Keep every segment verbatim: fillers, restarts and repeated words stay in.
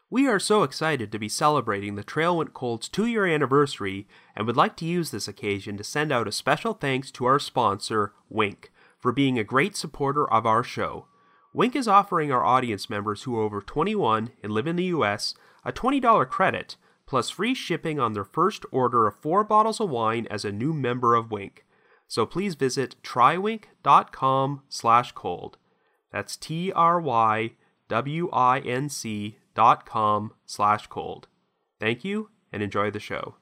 We are so excited to be celebrating the Trail Went Cold's two-year anniversary and would like to use this occasion to send out a special thanks to our sponsor, Wink, for being a great supporter of our show. Wink is offering our audience members who are over twenty-one and live in the U S a twenty dollars credit, plus free shipping on their first order of four bottles of wine as a new member of Wink. So please visit trywink.com slash cold. That's T-R-Y-W-I-N-C dot com slash cold. Thank you, and enjoy the show.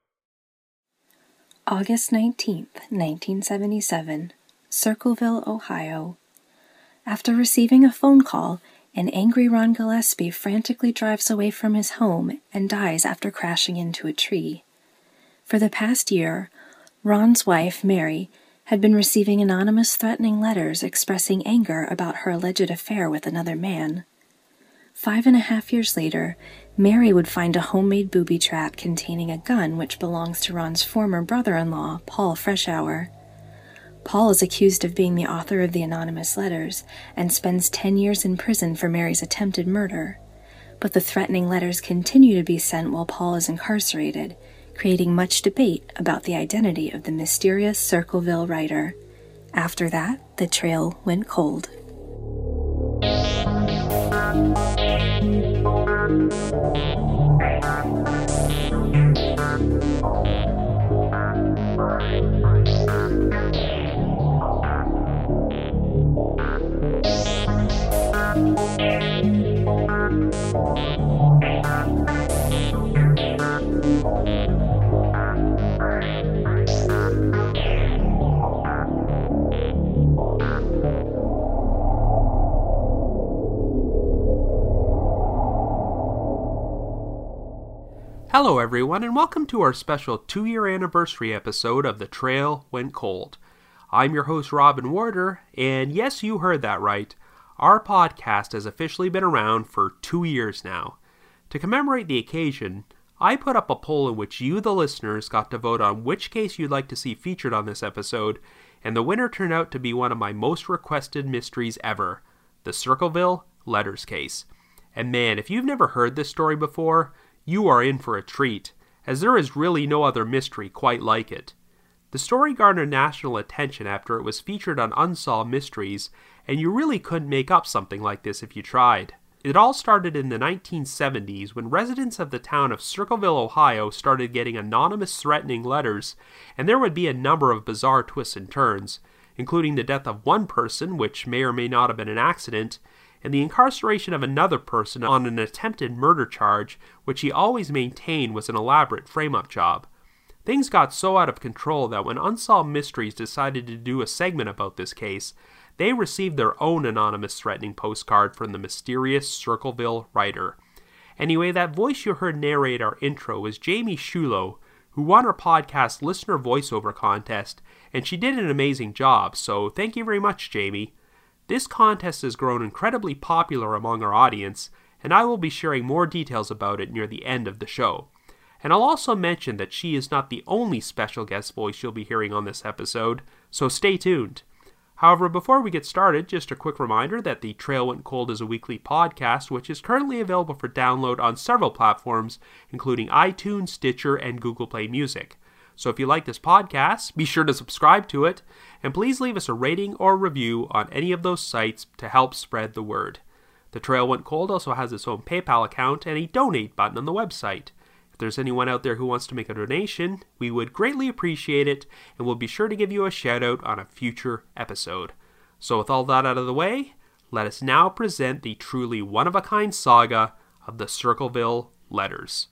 August nineteenth, nineteen seventy-seven, Circleville, Ohio. After receiving a phone call, an angry Ron Gillespie frantically drives away from his home and dies after crashing into a tree. For the past year, Ron's wife, Mary, had been receiving anonymous threatening letters expressing anger about her alleged affair with another man. Five and a half years later, Mary would find a homemade booby trap containing a gun which belongs to Ron's former brother-in-law, Paul Freshour. Paul is accused of being the author of the anonymous letters and spends ten years in prison for Mary's attempted murder. But the threatening letters continue to be sent while Paul is incarcerated, creating much debate about the identity of the mysterious Circleville writer. After that, the trail went cold. Hello everyone, and welcome to our special two-year anniversary episode of The Trail Went Cold. I'm your host, Robin Warder, and yes, you heard that right. Our podcast has officially been around for two years now. To commemorate the occasion, I put up a poll in which you, the listeners, got to vote on which case you'd like to see featured on this episode, and the winner turned out to be one of my most requested mysteries ever, the Circleville Letters case. And man, if you've never heard this story before, you are in for a treat, as there is really no other mystery quite like it. The story garnered national attention after it was featured on Unsolved Mysteries, and you really couldn't make up something like this if you tried. It all started in the nineteen seventies when residents of the town of Circleville, Ohio started getting anonymous threatening letters, and there would be a number of bizarre twists and turns, including the death of one person, which may or may not have been an accident, and the incarceration of another person on an attempted murder charge, which he always maintained was an elaborate frame-up job. Things got so out of control that when Unsolved Mysteries decided to do a segment about this case, they received their own anonymous threatening postcard from the mysterious Circleville writer. Anyway, that voice you heard narrate our intro was Jamie Shulo, who won our podcast listener voiceover contest, and she did an amazing job, so thank you very much, Jamie. This contest has grown incredibly popular among our audience, and I will be sharing more details about it near the end of the show. And I'll also mention that she is not the only special guest voice you'll be hearing on this episode, so stay tuned. However, before we get started, just a quick reminder that The Trail Went Cold is a weekly podcast which is currently available for download on several platforms, including iTunes, Stitcher, and Google Play Music. So if you like this podcast, be sure to subscribe to it, and please leave us a rating or review on any of those sites to help spread the word. The Trail Went Cold also has its own PayPal account and a donate button on the website. If there's anyone out there who wants to make a donation, we would greatly appreciate it, and we'll be sure to give you a shout out on a future episode. So with all that out of the way, let us now present the truly one-of-a-kind saga of the Circleville Letters.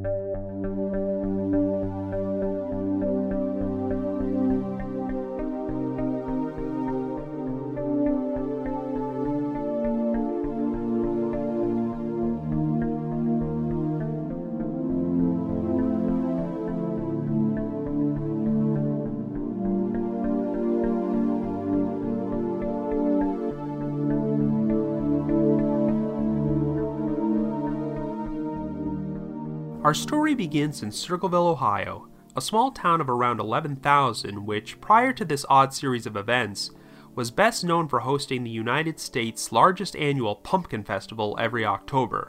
Our story begins in Circleville, Ohio, a small town of around eleven thousand which, prior to this odd series of events, was best known for hosting the United States' largest annual pumpkin festival every October.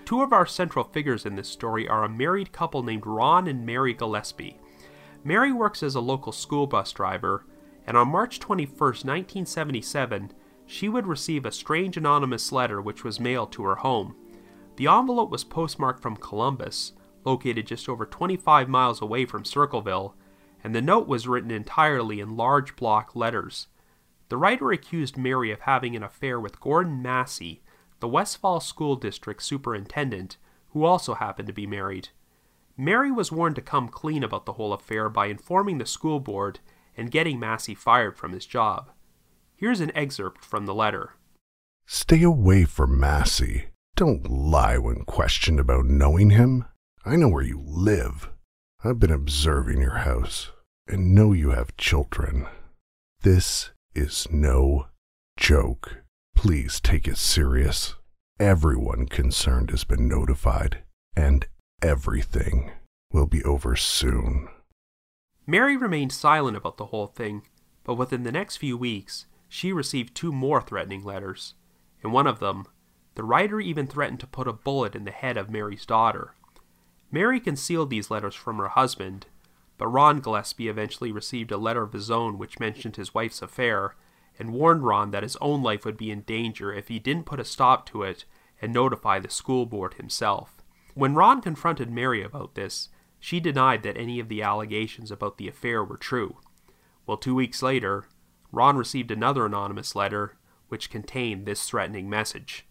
Two of our central figures in this story are a married couple named Ron and Mary Gillespie. Mary works as a local school bus driver, and on March twenty-first, nineteen seventy-seven, she would receive a strange anonymous letter which was mailed to her home. The envelope was postmarked from Columbus, located just over twenty-five miles away from Circleville, and the note was written entirely in large block letters. The writer accused Mary of having an affair with Gordon Massey, the Westfall School District superintendent, who also happened to be married. Mary was warned to come clean about the whole affair by informing the school board and getting Massey fired from his job. Here's an excerpt from the letter. Stay away from Massey. Don't lie when questioned about knowing him. I know where you live. I've been observing your house and know you have children. This is no joke. Please take it serious. Everyone concerned has been notified, and everything will be over soon. Mary remained silent about the whole thing, but within the next few weeks, she received two more threatening letters. In one of them, the writer even threatened to put a bullet in the head of Mary's daughter. Mary concealed these letters from her husband, but Ron Gillespie eventually received a letter of his own which mentioned his wife's affair, and warned Ron that his own life would be in danger if he didn't put a stop to it and notify the school board himself. When Ron confronted Mary about this, she denied that any of the allegations about the affair were true. Well, two weeks later, Ron received another anonymous letter which contained this threatening message.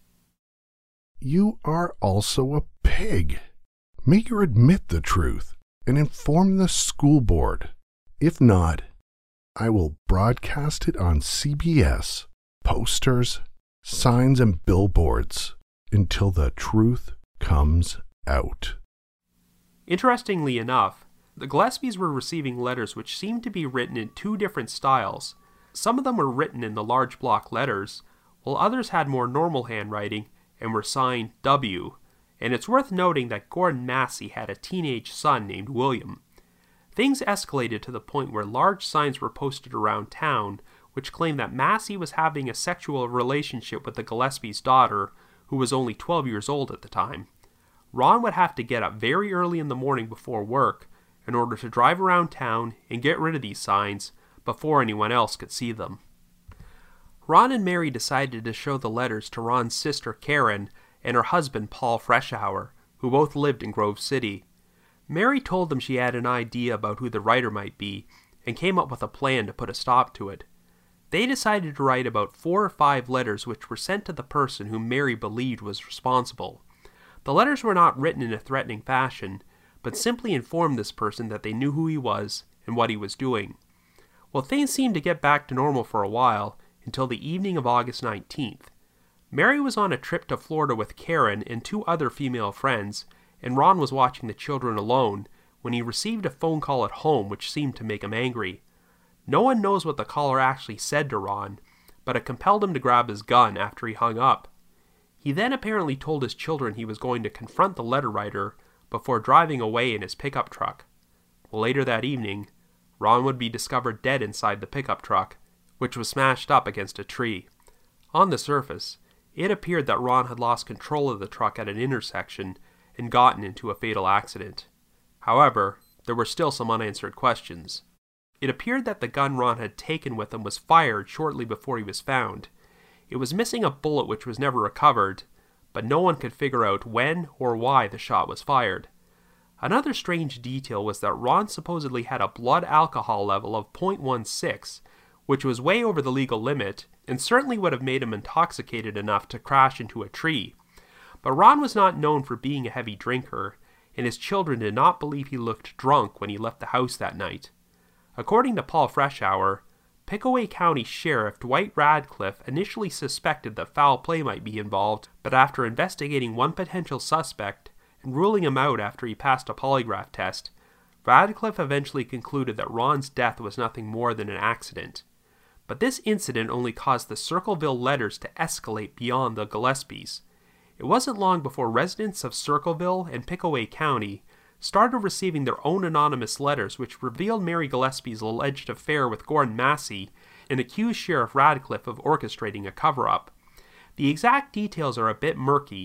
You are also a pig. Make her admit the truth and inform the school board. If not, I will broadcast it on C B S, posters, signs, and billboards until the truth comes out. Interestingly enough, the Gillespies were receiving letters which seemed to be written in two different styles. Some of them were written in the large block letters, while others had more normal handwriting and were signed W, and it's worth noting that Gordon Massey had a teenage son named William. Things escalated to the point where large signs were posted around town which claimed that Massey was having a sexual relationship with the Gillespies' daughter, who was only twelve years old at the time. Ron would have to get up very early in the morning before work in order to drive around town and get rid of these signs before anyone else could see them. Ron and Mary decided to show the letters to Ron's sister Karen and her husband Paul Freshour, who both lived in Grove City. Mary told them she had an idea about who the writer might be and came up with a plan to put a stop to it. They decided to write about four or five letters which were sent to the person whom Mary believed was responsible. The letters were not written in a threatening fashion, but simply informed this person that they knew who he was and what he was doing. Well, things seemed to get back to normal for a while, until the evening of August nineteenth. Mary was on a trip to Florida with Karen and two other female friends, and Ron was watching the children alone when he received a phone call at home which seemed to make him angry. No one knows what the caller actually said to Ron, but it compelled him to grab his gun after he hung up. He then apparently told his children he was going to confront the letter writer before driving away in his pickup truck. Well, later that evening, Ron would be discovered dead inside the pickup truck, which was smashed up against a tree. On the surface, it appeared that Ron had lost control of the truck at an intersection and gotten into a fatal accident. However, there were still some unanswered questions. It appeared that the gun Ron had taken with him was fired shortly before he was found. It was missing a bullet which was never recovered, but no one could figure out when or why the shot was fired. Another strange detail was that Ron supposedly had a blood alcohol level of zero point one six, which was way over the legal limit and certainly would have made him intoxicated enough to crash into a tree. But Ron was not known for being a heavy drinker, and his children did not believe he looked drunk when he left the house that night. According to Paul Freshour, Pickaway County Sheriff Dwight Radcliffe initially suspected that foul play might be involved, but after investigating one potential suspect and ruling him out after he passed a polygraph test, Radcliffe eventually concluded that Ron's death was nothing more than an accident. But this incident only caused the Circleville letters to escalate beyond the Gillespies. It wasn't long before residents of Circleville and Pickaway County started receiving their own anonymous letters which revealed Mary Gillespie's alleged affair with Gordon Massey and accused Sheriff Radcliffe of orchestrating a cover-up. The exact details are a bit murky,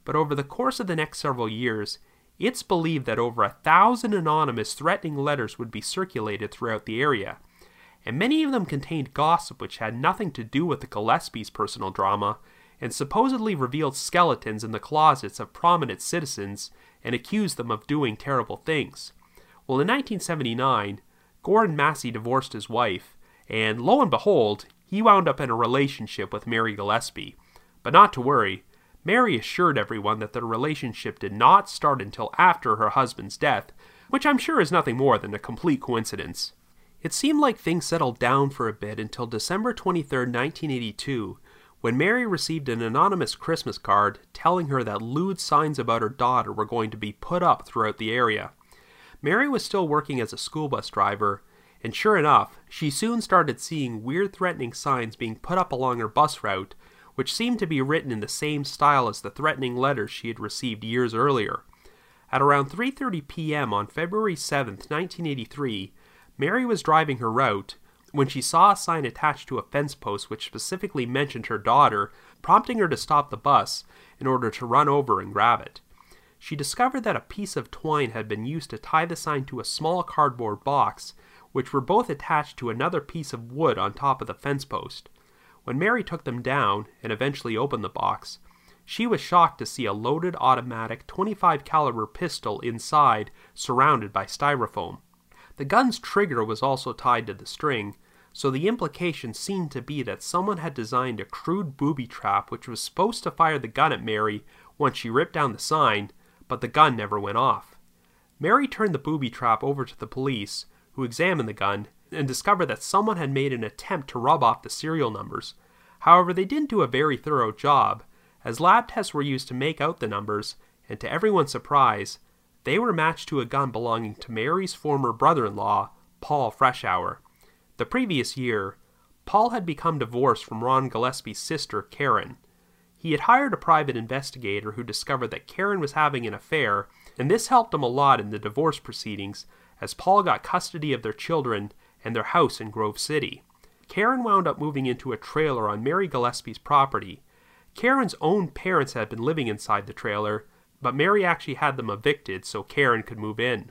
but over the course of the next several years, it's believed that over a thousand anonymous threatening letters would be circulated throughout the area, and many of them contained gossip which had nothing to do with the Gillespie's personal drama, and supposedly revealed skeletons in the closets of prominent citizens and accused them of doing terrible things. Well, in nineteen seventy-nine, Gordon Massey divorced his wife, and lo and behold, he wound up in a relationship with Mary Gillespie. But not to worry, Mary assured everyone that their relationship did not start until after her husband's death, which I'm sure is nothing more than a complete coincidence. It seemed like things settled down for a bit until December twenty-third, nineteen eighty-two, when Mary received an anonymous Christmas card telling her that lewd signs about her daughter were going to be put up throughout the area. Mary was still working as a school bus driver, and sure enough, she soon started seeing weird threatening signs being put up along her bus route, which seemed to be written in the same style as the threatening letters she had received years earlier. At around three thirty p.m. on February seventh, nineteen eighty-three, Mary was driving her route when she saw a sign attached to a fence post which specifically mentioned her daughter, prompting her to stop the bus in order to run over and grab it. She discovered that a piece of twine had been used to tie the sign to a small cardboard box, which were both attached to another piece of wood on top of the fence post. When Mary took them down and eventually opened the box, she was shocked to see a loaded automatic twenty-five caliber pistol inside, surrounded by styrofoam. The gun's trigger was also tied to the string, so the implication seemed to be that someone had designed a crude booby trap which was supposed to fire the gun at Mary once she ripped down the sign, but the gun never went off. Mary turned the booby trap over to the police, who examined the gun and discovered that someone had made an attempt to rub off the serial numbers. However, they didn't do a very thorough job, as lab tests were used to make out the numbers, and to everyone's surprise, they were matched to a gun belonging to Mary's former brother-in-law, Paul Freshour. The previous year, Paul had become divorced from Ron Gillespie's sister, Karen. He had hired a private investigator who discovered that Karen was having an affair, and this helped him a lot in the divorce proceedings, as Paul got custody of their children and their house in Grove City. Karen wound up moving into a trailer on Mary Gillespie's property. Karen's own parents had been living inside the trailer, but Mary actually had them evicted so Karen could move in.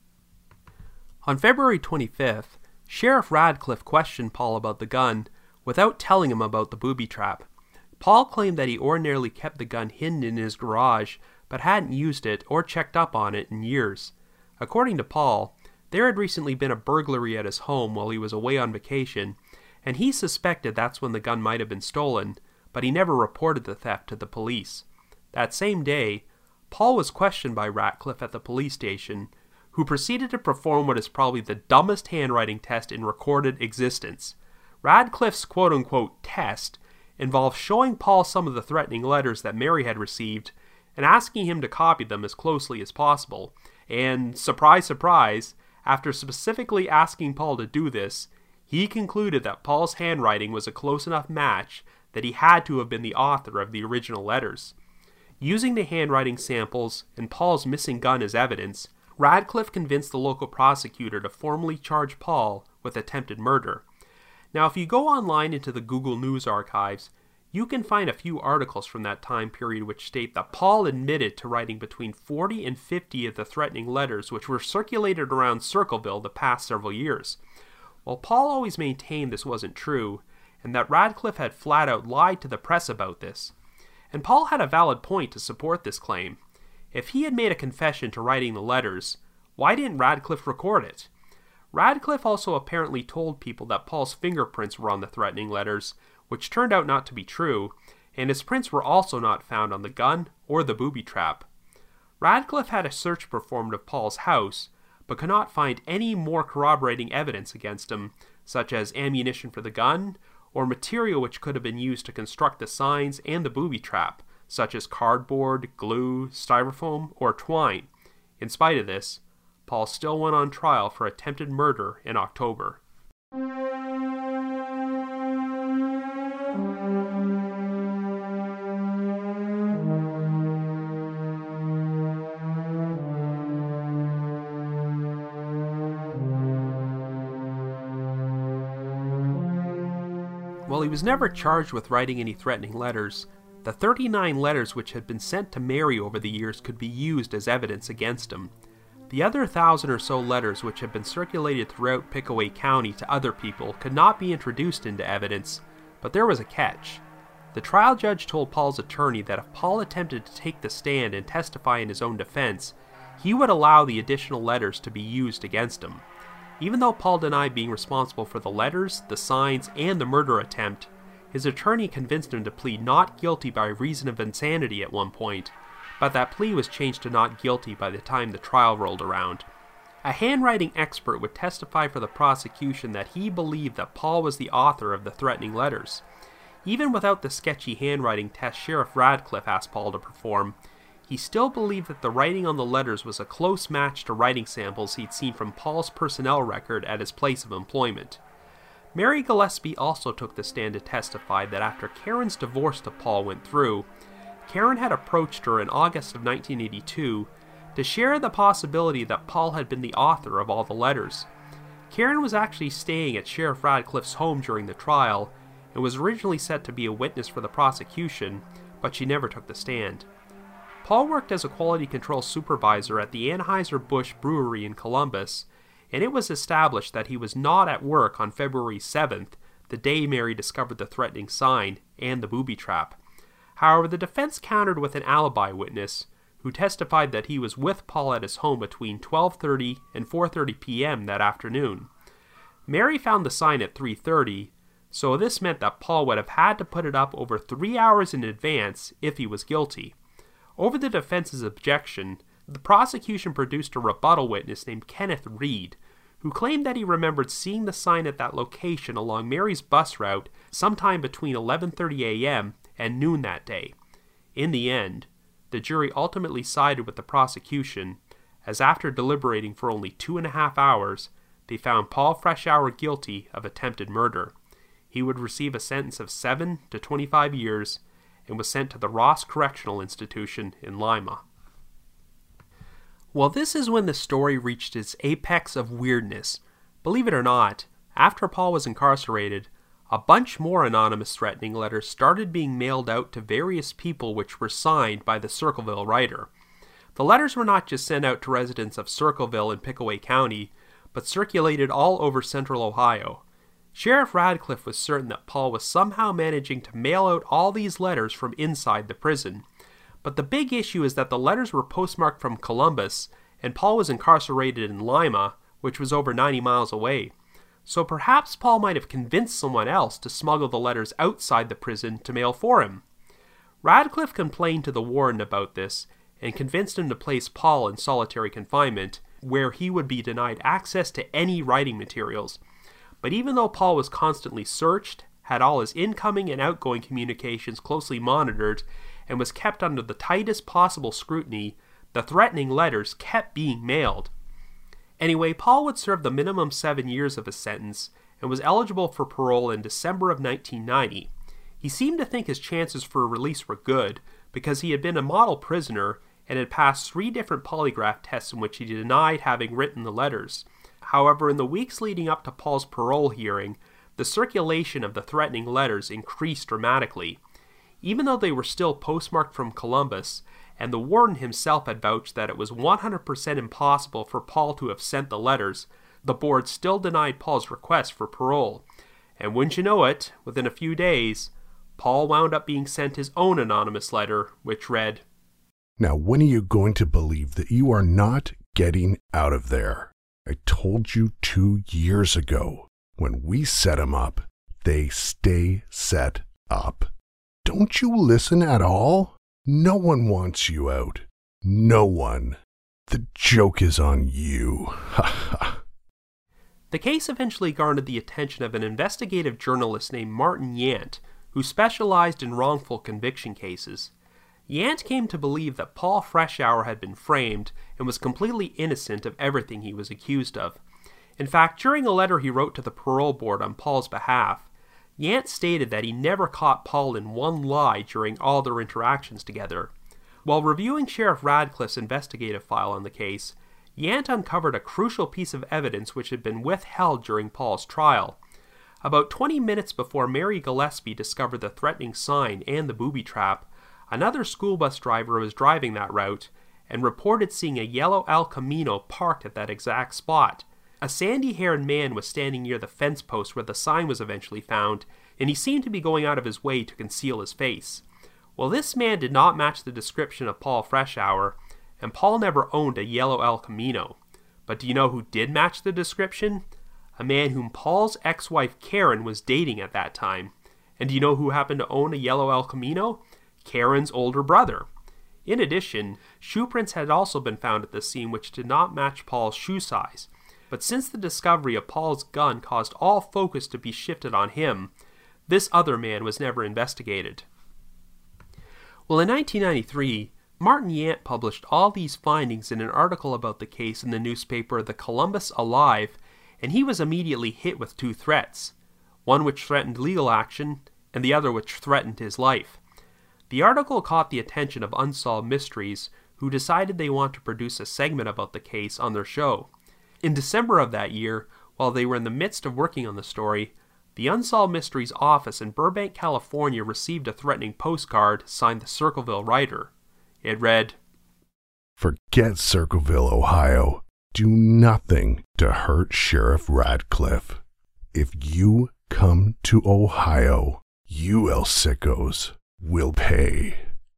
On February twenty-fifth, Sheriff Radcliffe questioned Paul about the gun without telling him about the booby trap. Paul claimed that he ordinarily kept the gun hidden in his garage, but hadn't used it or checked up on it in years. According to Paul, there had recently been a burglary at his home while he was away on vacation, and he suspected that's when the gun might have been stolen, but he never reported the theft to the police. That same day, Paul was questioned by Radcliffe at the police station, who proceeded to perform what is probably the dumbest handwriting test in recorded existence. Radcliffe's quote-unquote test involved showing Paul some of the threatening letters that Mary had received and asking him to copy them as closely as possible. And, surprise, surprise, after specifically asking Paul to do this, he concluded that Paul's handwriting was a close enough match that he had to have been the author of the original letters. Using the handwriting samples and Paul's missing gun as evidence, Radcliffe convinced the local prosecutor to formally charge Paul with attempted murder. Now, if you go online into the Google News archives, you can find a few articles from that time period which state that Paul admitted to writing between forty and fifty of the threatening letters which were circulated around Circleville the past several years. While Paul always maintained this wasn't true, and that Radcliffe had flat out lied to the press about this. And Paul had a valid point to support this claim. If he had made a confession to writing the letters, why didn't Radcliffe record it? Radcliffe also apparently told people that Paul's fingerprints were on the threatening letters, which turned out not to be true, and his prints were also not found on the gun or the booby trap. Radcliffe had a search performed of Paul's house, but could not find any more corroborating evidence against him, such as ammunition for the gun, or material which could have been used to construct the signs and the booby trap, such as cardboard, glue, styrofoam, or twine. In spite of this, Paul still went on trial for attempted murder in October. While he was never charged with writing any threatening letters, The thirty-nine letters which had been sent to Mary over the years could be used as evidence against him. The other thousand or so letters which had been circulated throughout Pickaway County to other people could not be introduced into evidence, but there was a catch. The trial judge told Paul's attorney that if Paul attempted to take the stand and testify in his own defense, he would allow the additional letters to be used against him. Even though Paul denied being responsible for the letters, the signs, and the murder attempt, his attorney convinced him to plead not guilty by reason of insanity at one point, but that plea was changed to not guilty by the time the trial rolled around. A handwriting expert would testify for the prosecution that he believed that Paul was the author of the threatening letters. Even without the sketchy handwriting test Sheriff Radcliffe asked Paul to perform, he still believed that the writing on the letters was a close match to writing samples he'd seen from Paul's personnel record at his place of employment. Mary Gillespie also took the stand to testify that after Karen's divorce to Paul went through, Karen had approached her in August of nineteen eighty-two to share the possibility that Paul had been the author of all the letters. Karen was actually staying at Sheriff Radcliffe's home during the trial and was originally set to be a witness for the prosecution, but she never took the stand. Paul worked as a quality control supervisor at the Anheuser-Busch Brewery in Columbus, and it was established that he was not at work on February seventh, the day Mary discovered the threatening sign and the booby trap. However, the defense countered with an alibi witness, who testified that he was with Paul at his home between twelve thirty and four thirty p.m. that afternoon. Mary found the sign at three thirty, so this meant that Paul would have had to put it up over three hours in advance if he was guilty. Over the defense's objection, the prosecution produced a rebuttal witness named Kenneth Reed, who claimed that he remembered seeing the sign at that location along Mary's bus route sometime between eleven thirty a.m. and noon that day. In the end, the jury ultimately sided with the prosecution, as after deliberating for only two and a half hours, they found Paul Freshour guilty of attempted murder. He would receive a sentence of seven to twenty-five years and was sent to the Ross Correctional Institution in Lima. Well, this is when the story reached its apex of weirdness. Believe it or not, after Paul was incarcerated, a bunch more anonymous threatening letters started being mailed out to various people which were signed by the Circleville writer. The letters were not just sent out to residents of Circleville and Pickaway County, but circulated all over central Ohio. Sheriff Radcliffe was certain that Paul was somehow managing to mail out all these letters from inside the prison. But the big issue is that the letters were postmarked from Columbus, and Paul was incarcerated in Lima, which was over ninety miles away. So perhaps Paul might have convinced someone else to smuggle the letters outside the prison to mail for him. Radcliffe complained to the warden about this, and convinced him to place Paul in solitary confinement, where he would be denied access to any writing materials. But even though Paul was constantly searched, had all his incoming and outgoing communications closely monitored, and was kept under the tightest possible scrutiny, the threatening letters kept being mailed. Anyway, Paul would serve the minimum seven years of his sentence, and was eligible for parole in December of nineteen ninety. He seemed to think his chances for release were good, because he had been a model prisoner, and had passed three different polygraph tests in which he denied having written the letters. However, in the weeks leading up to Paul's parole hearing, the circulation of the threatening letters increased dramatically. Even though they were still postmarked from Columbus, and the warden himself had vouched that it was one hundred percent impossible for Paul to have sent the letters, the board still denied Paul's request for parole. And wouldn't you know it, within a few days, Paul wound up being sent his own anonymous letter, which read, "Now when are you going to believe that you are not getting out of there? I told you two years ago, when we set 'em up, they stay set up. Don't you listen at all? No one wants you out. No one. The joke is on you. Ha ha." The case eventually garnered the attention of an investigative journalist named Martin Yant, who specialized in wrongful conviction cases. Yant came to believe that Paul Freshour had been framed and was completely innocent of everything he was accused of. In fact, during a letter he wrote to the parole board on Paul's behalf, Yant stated that he never caught Paul in one lie during all their interactions together. While reviewing Sheriff Radcliffe's investigative file on the case, Yant uncovered a crucial piece of evidence which had been withheld during Paul's trial. About twenty minutes before Mary Gillespie discovered the threatening sign and the booby trap, Another school bus driver was driving that route and reported seeing a yellow El Camino parked at that exact spot. A sandy-haired man was standing near the fence post where the sign was eventually found, and he seemed to be going out of his way to conceal his face. Well, this man did not match the description of Paul Freshour, and Paul never owned a yellow El Camino. But do you know who did match the description? A man whom Paul's ex-wife Karen was dating at that time. And do you know who happened to own a yellow El Camino? Karen's older brother. In addition, shoe prints had also been found at the scene which did not match Paul's shoe size. But since the discovery of Paul's gun caused all focus to be shifted on him, this other man was never investigated. Well, in nineteen ninety-three, Martin Yant published all these findings in an article about the case in the newspaper The Columbus Alive, and he was immediately hit with two threats, one which threatened legal action, and the other which threatened his life. The article caught the attention of Unsolved Mysteries, who decided they want to produce a segment about the case on their show. In December of that year, while they were in the midst of working on the story, the Unsolved Mysteries office in Burbank, California received a threatening postcard signed the Circleville writer. It read, "Forget Circleville, Ohio. Do nothing to hurt Sheriff Radcliffe. If you come to Ohio, you El Sickos will pay."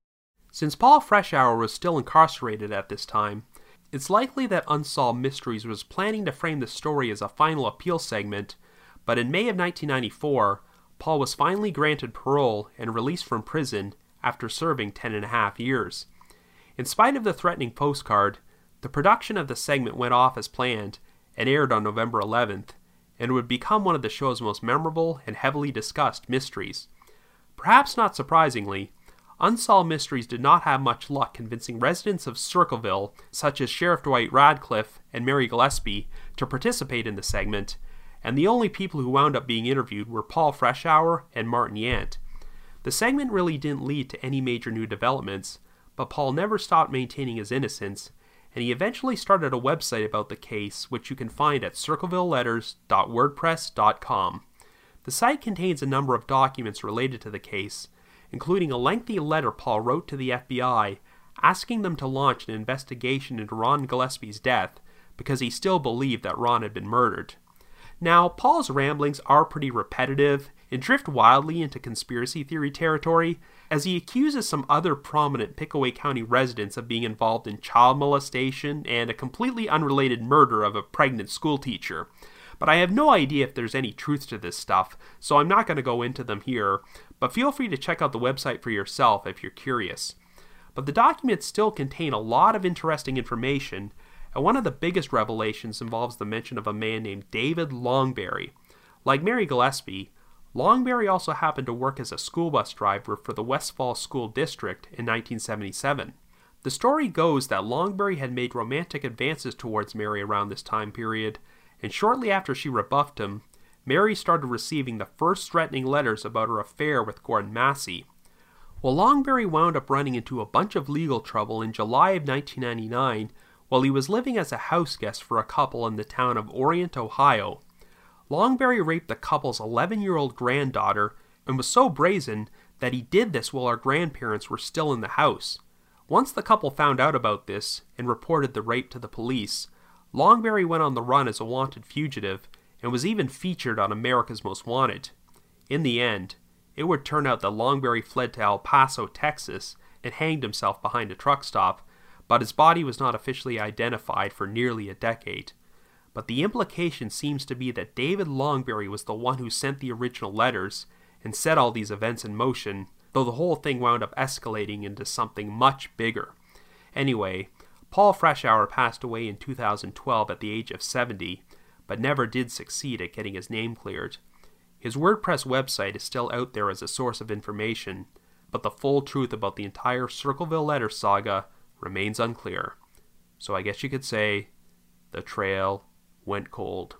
Since Paul Freshour was still incarcerated at this time, it's likely that Unsolved Mysteries was planning to frame the story as a final appeal segment, but in May of nineteen ninety-four, Paul was finally granted parole and released from prison after serving ten and a half years. In spite of the threatening postcard, the production of the segment went off as planned and aired on November eleventh, and would become one of the show's most memorable and heavily discussed mysteries. Perhaps not surprisingly, Unsolved Mysteries did not have much luck convincing residents of Circleville, such as Sheriff Dwight Radcliffe and Mary Gillespie, to participate in the segment, and the only people who wound up being interviewed were Paul Freshour and Martin Yant. The segment really didn't lead to any major new developments, but Paul never stopped maintaining his innocence, and he eventually started a website about the case, which you can find at circleville letters dot wordpress dot com. The site contains a number of documents related to the case, including a lengthy letter Paul wrote to the F B I asking them to launch an investigation into Ron Gillespie's death because he still believed that Ron had been murdered. Now, Paul's ramblings are pretty repetitive and drift wildly into conspiracy theory territory, as he accuses some other prominent Pickaway County residents of being involved in child molestation and a completely unrelated murder of a pregnant schoolteacher. But I have no idea if there's any truth to this stuff, so I'm not going to go into them here, but feel free to check out the website for yourself if you're curious. But the documents still contain a lot of interesting information, and one of the biggest revelations involves the mention of a man named David Longberry. Like Mary Gillespie, Longberry also happened to work as a school bus driver for the Westfall School District in nineteen seventy-seven. The story goes that Longberry had made romantic advances towards Mary around this time period, and shortly after she rebuffed him, Mary started receiving the first threatening letters about her affair with Gordon Massey. Well, Longberry wound up running into a bunch of legal trouble in July of nineteen ninety-nine while he was living as a house guest for a couple in the town of Orient, Ohio. Longberry raped the couple's eleven-year-old granddaughter and was so brazen that he did this while her grandparents were still in the house. Once the couple found out about this and reported the rape to the police, Longberry went on the run as a wanted fugitive and was even featured on America's Most Wanted. In the end, it would turn out that Longberry fled to El Paso, Texas, and hanged himself behind a truck stop, but his body was not officially identified for nearly a decade. But the implication seems to be that David Longberry was the one who sent the original letters and set all these events in motion, though the whole thing wound up escalating into something much bigger. Anyway, Paul Freshour passed away in two thousand twelve at the age of seventy, but never did succeed at getting his name cleared. His WordPress website is still out there as a source of information, but the full truth about the entire Circleville Letters saga remains unclear. So I guess you could say, the trail went cold.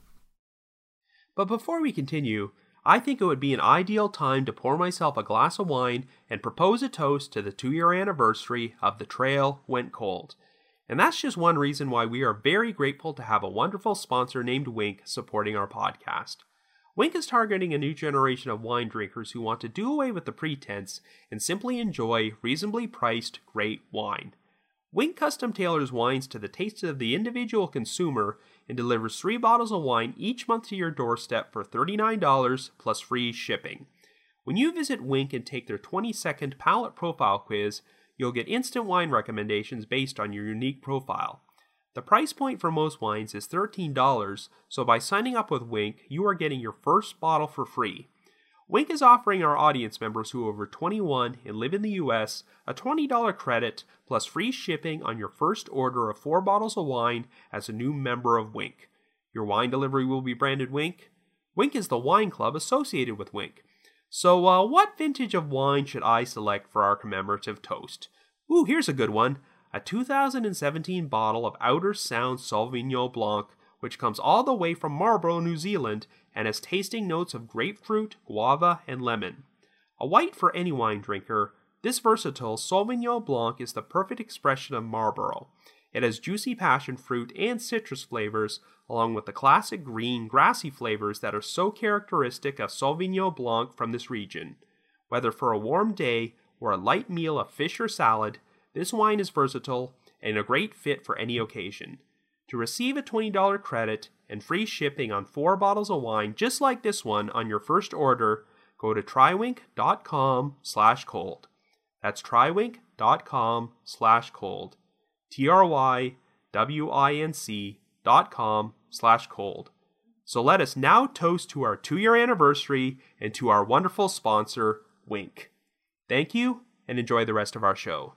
But before we continue, I think it would be an ideal time to pour myself a glass of wine and propose a toast to the two-year anniversary of The Trail Went Cold. And that's just one reason why we are very grateful to have a wonderful sponsor named Wink supporting our podcast. Winc is targeting a new generation of wine drinkers who want to do away with the pretense and simply enjoy reasonably priced, great wine. Winc custom tailors wines to the taste of the individual consumer and delivers three bottles of wine each month to your doorstep for thirty-nine dollars plus free shipping. When you visit Winc and take their twenty-second palate profile quiz, you'll get instant wine recommendations based on your unique profile. The price point for most wines is thirteen dollars, so by signing up with Winc, you are getting your first bottle for free. Winc is offering our audience members who are over twenty-one and live in the U S a twenty dollars credit plus free shipping on your first order of four bottles of wine as a new member of Winc. Your wine delivery will be branded Winc. Winc is the wine club associated with Winc. So, uh, what vintage of wine should I select for our commemorative toast? Ooh, here's a good one. A two thousand seventeen bottle of Outer Sound Sauvignon Blanc, which comes all the way from Marlborough, New Zealand, and has tasting notes of grapefruit, guava, and lemon. A white for any wine drinker, this versatile Sauvignon Blanc is the perfect expression of Marlborough. It has juicy passion fruit and citrus flavors, along with the classic green, grassy flavors that are so characteristic of Sauvignon Blanc from this region. Whether for a warm day or a light meal of fish or salad, this wine is versatile and a great fit for any occasion. To receive a twenty dollars credit and free shipping on four bottles of wine just like this one on your first order, go to trywinc.com slash cold. That's trywinc.com slash cold. T-R-Y-W-I-N-C dot com slash cold. So let us now toast to our two-year anniversary and to our wonderful sponsor, Winc. Thank you, and enjoy the rest of our show.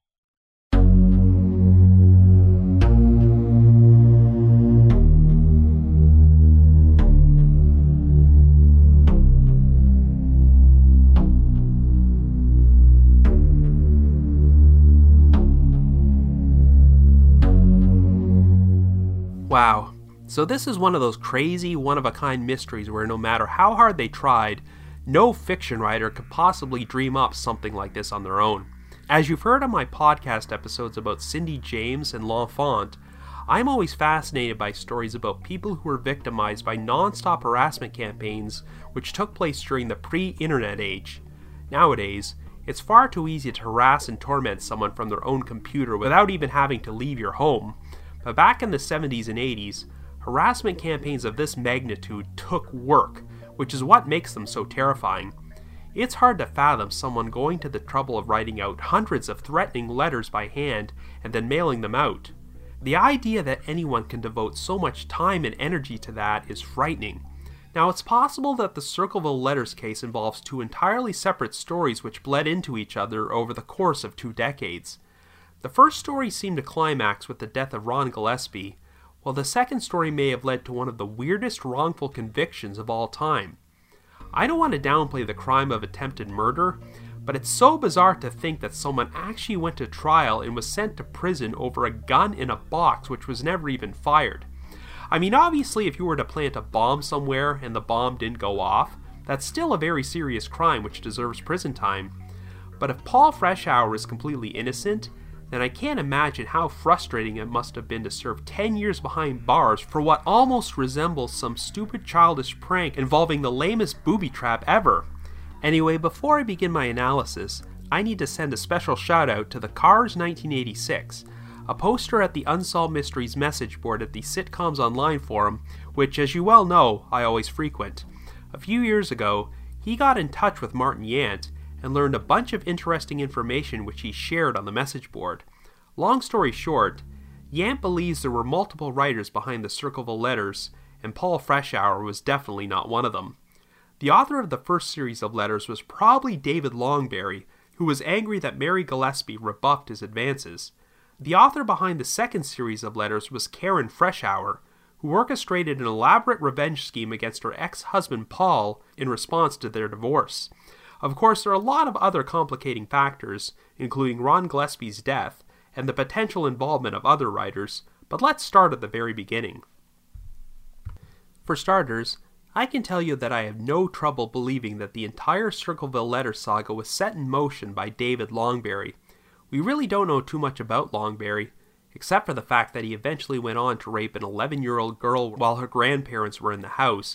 Wow, so this is one of those crazy, one-of-a-kind mysteries where no matter how hard they tried, no fiction writer could possibly dream up something like this on their own. As you've heard on my podcast episodes about Cindy James and L'Enfant, I'm always fascinated by stories about people who were victimized by non-stop harassment campaigns which took place during the pre-internet age. Nowadays, it's far too easy to harass and torment someone from their own computer without even having to leave your home. But back in the seventies and eighties, harassment campaigns of this magnitude took work, which is what makes them so terrifying. It's hard to fathom someone going to the trouble of writing out hundreds of threatening letters by hand and then mailing them out. The idea that anyone can devote so much time and energy to that is frightening. Now, it's possible that the Circleville Letters case involves two entirely separate stories which bled into each other over the course of two decades. The first story seemed to climax with the death of Ron Gillespie, while the second story may have led to one of the weirdest wrongful convictions of all time. I don't want to downplay the crime of attempted murder, but it's so bizarre to think that someone actually went to trial and was sent to prison over a gun in a box which was never even fired. I mean, obviously, if you were to plant a bomb somewhere and the bomb didn't go off, that's still a very serious crime which deserves prison time. But if Paul Freshour is completely innocent, then I can't imagine how frustrating it must have been to serve ten years behind bars for what almost resembles some stupid childish prank involving the lamest booby trap ever. Anyway, before I begin my analysis, I need to send a special shout out to the Cars nineteen eighty-six, a poster at the Unsolved Mysteries message board at the Sitcoms Online forum, which, as you well know, I always frequent. A few years ago, he got in touch with Martin Yant and learned a bunch of interesting information which he shared on the message board. Long story short, Yant believes there were multiple writers behind the Circleville Letters, and Paul Freshour was definitely not one of them. The author of the first series of letters was probably David Longberry, who was angry that Mary Gillespie rebuffed his advances. The author behind the second series of letters was Karen Freshour, who orchestrated an elaborate revenge scheme against her ex-husband Paul in response to their divorce. Of course, there are a lot of other complicating factors, including Ron Gillespie's death and the potential involvement of other writers, but let's start at the very beginning. For starters, I can tell you that I have no trouble believing that the entire Circleville Letters saga was set in motion by David Longberry. We really don't know too much about Longberry, except for the fact that he eventually went on to rape an eleven-year-old girl while her grandparents were in the house,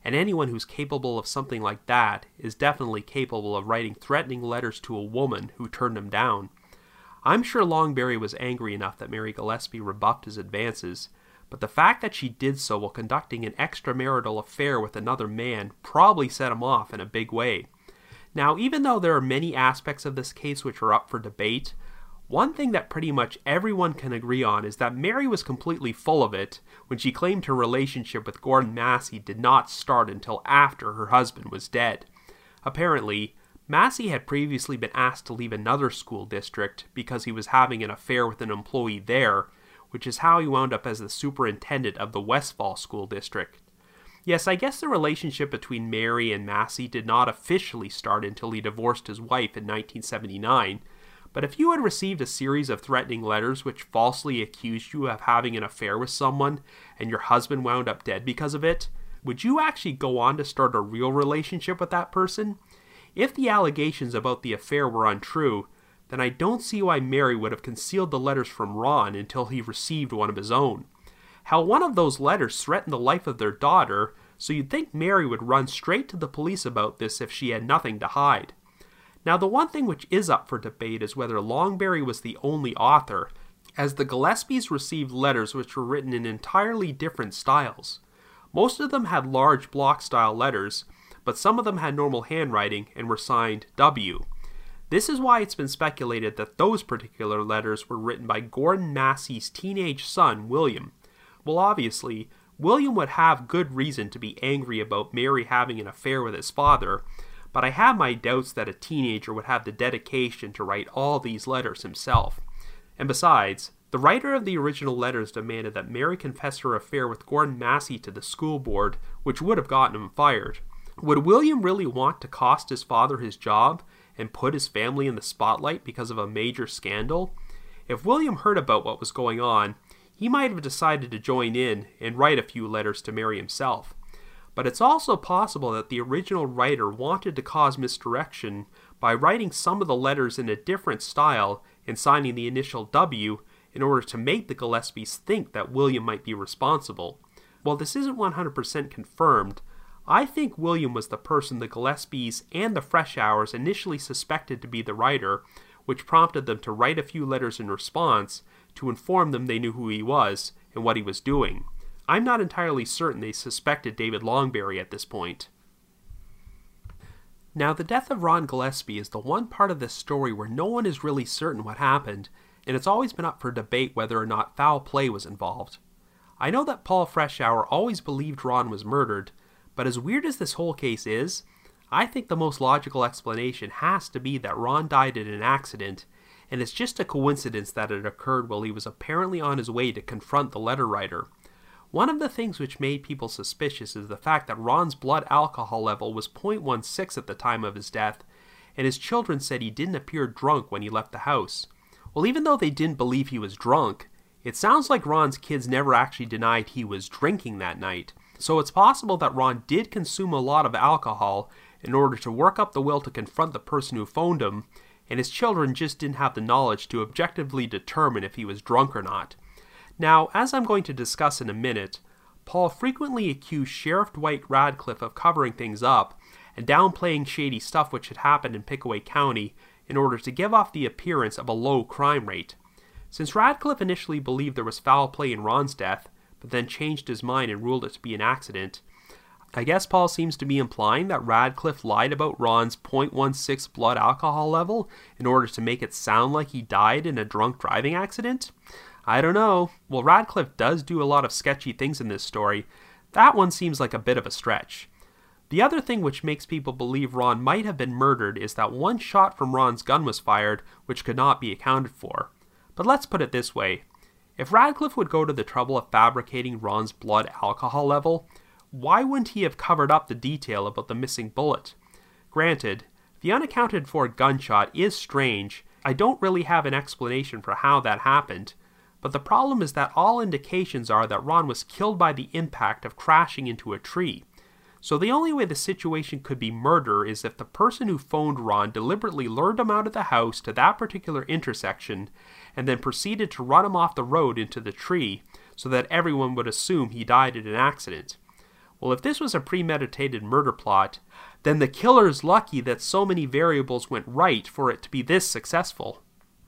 and anyone who's capable of something like that is definitely capable of writing threatening letters to a woman who turned him down. I'm sure Longberry was angry enough that Mary Gillespie rebuffed his advances, but the fact that she did so while conducting an extramarital affair with another man probably set him off in a big way. Now, even though there are many aspects of this case which are up for debate, one thing that pretty much everyone can agree on is that Mary was completely full of it when she claimed her relationship with Gordon Massey did not start until after her husband was dead. Apparently, Massey had previously been asked to leave another school district because he was having an affair with an employee there, which is how he wound up as the superintendent of the Westfall School District. Yes, I guess the relationship between Mary and Massey did not officially start until he divorced his wife in nineteen seventy-nine, but if you had received a series of threatening letters which falsely accused you of having an affair with someone and your husband wound up dead because of it, would you actually go on to start a real relationship with that person? If the allegations about the affair were untrue, then I don't see why Mary would have concealed the letters from Ron until he received one of his own. Hell, one of those letters threatened the life of their daughter, so you'd think Mary would run straight to the police about this if she had nothing to hide. Now, the one thing which is up for debate is whether Longberry was the only author, as the Gillespies received letters which were written in entirely different styles. Most of them had large block-style letters, but some of them had normal handwriting and were signed W. This is why it's been speculated that those particular letters were written by Gordon Massey's teenage son, William. Well, obviously, William would have good reason to be angry about Mary having an affair with his father, but I have my doubts that a teenager would have the dedication to write all these letters himself. And besides, the writer of the original letters demanded that Mary confess her affair with Gordon Massey to the school board, which would have gotten him fired. Would William really want to cost his father his job and put his family in the spotlight because of a major scandal? If William heard about what was going on, he might have decided to join in and write a few letters to Mary himself. But it's also possible that the original writer wanted to cause misdirection by writing some of the letters in a different style and signing the initial W in order to make the Gillespies think that William might be responsible. While this isn't one hundred percent confirmed, I think William was the person the Gillespies and the Fresh Hours initially suspected to be the writer, which prompted them to write a few letters in response to inform them they knew who he was and what he was doing. I'm not entirely certain they suspected David Longberry at this point. Now, the death of Ron Gillespie is the one part of this story where no one is really certain what happened, and it's always been up for debate whether or not foul play was involved. I know that Paul Freshour always believed Ron was murdered, but as weird as this whole case is, I think the most logical explanation has to be that Ron died in an accident, and it's just a coincidence that it occurred while he was apparently on his way to confront the letter writer. One of the things which made people suspicious is the fact that Ron's blood alcohol level was zero point one six at the time of his death, and his children said he didn't appear drunk when he left the house. Well, even though they didn't believe he was drunk, it sounds like Ron's kids never actually denied he was drinking that night. So it's possible that Ron did consume a lot of alcohol in order to work up the will to confront the person who phoned him, and his children just didn't have the knowledge to objectively determine if he was drunk or not. Now, as I'm going to discuss in a minute, Paul frequently accused Sheriff Dwight Radcliffe of covering things up and downplaying shady stuff which had happened in Pickaway County in order to give off the appearance of a low crime rate. Since Radcliffe initially believed there was foul play in Ron's death, but then changed his mind and ruled it to be an accident, I guess Paul seems to be implying that Radcliffe lied about Ron's zero point one six blood alcohol level in order to make it sound like he died in a drunk driving accident? I don't know. Well, Radcliffe does do a lot of sketchy things in this story. That one seems like a bit of a stretch. The other thing which makes people believe Ron might have been murdered is that one shot from Ron's gun was fired, which could not be accounted for. But let's put it this way. If Radcliffe would go to the trouble of fabricating Ron's blood alcohol level, why wouldn't he have covered up the detail about the missing bullet? Granted, the unaccounted for gunshot is strange. I don't really have an explanation for how that happened, but the problem is that all indications are that Ron was killed by the impact of crashing into a tree. So the only way the situation could be murder is if the person who phoned Ron deliberately lured him out of the house to that particular intersection and then proceeded to run him off the road into the tree so that everyone would assume he died in an accident. Well, if this was a premeditated murder plot, then the killer's lucky that so many variables went right for it to be this successful.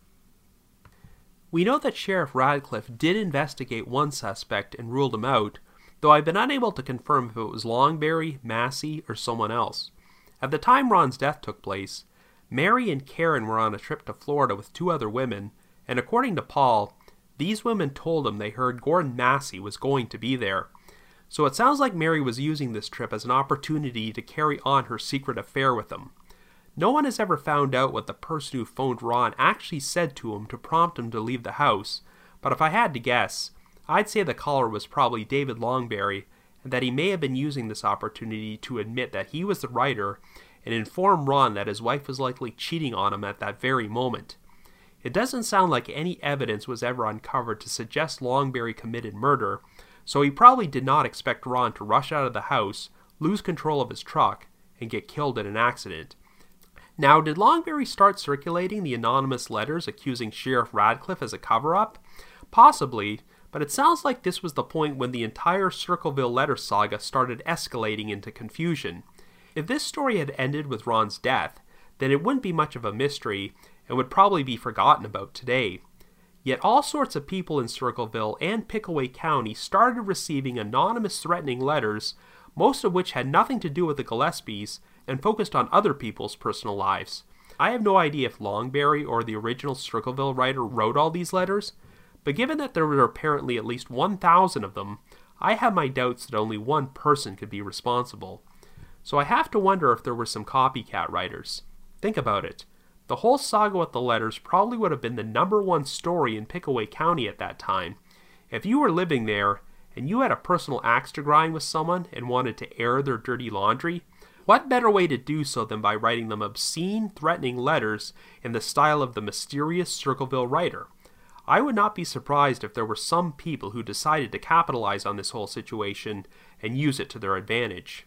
We know that Sheriff Radcliffe did investigate one suspect and ruled him out, though I've been unable to confirm if it was Longberry, Massey, or someone else. At the time Ron's death took place, Mary and Karen were on a trip to Florida with two other women, and according to Paul, these women told him they heard Gordon Massey was going to be there. So it sounds like Mary was using this trip as an opportunity to carry on her secret affair with him. No one has ever found out what the person who phoned Ron actually said to him to prompt him to leave the house, but if I had to guess, I'd say the caller was probably David Longberry, and that he may have been using this opportunity to admit that he was the writer and inform Ron that his wife was likely cheating on him at that very moment. It doesn't sound like any evidence was ever uncovered to suggest Longberry committed murder, so he probably did not expect Ron to rush out of the house, lose control of his truck, and get killed in an accident. Now, did Longberry start circulating the anonymous letters accusing Sheriff Radcliffe as a cover-up? Possibly, but it sounds like this was the point when the entire Circleville letter saga started escalating into confusion. If this story had ended with Ron's death, then it wouldn't be much of a mystery and would probably be forgotten about today. Yet all sorts of people in Circleville and Pickaway County started receiving anonymous threatening letters, most of which had nothing to do with the Gillespies and focused on other people's personal lives. I have no idea if Longberry or the original Circleville writer wrote all these letters, but given that there were apparently at least one thousand of them, I have my doubts that only one person could be responsible. So I have to wonder if there were some copycat writers. Think about it. The whole saga with the letters probably would have been the number one story in Pickaway County at that time. If you were living there, and you had a personal axe to grind with someone and wanted to air their dirty laundry, what better way to do so than by writing them obscene, threatening letters in the style of the mysterious Circleville writer? I would not be surprised if there were some people who decided to capitalize on this whole situation and use it to their advantage.